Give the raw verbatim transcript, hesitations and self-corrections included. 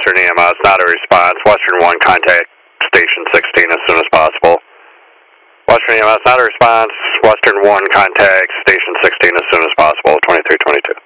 Western E M S, not a response. Western one, contact Station sixteen as soon as possible. Western E M S, not a response. Western one, contact Station sixteen as soon as possible, twenty-three twenty-two.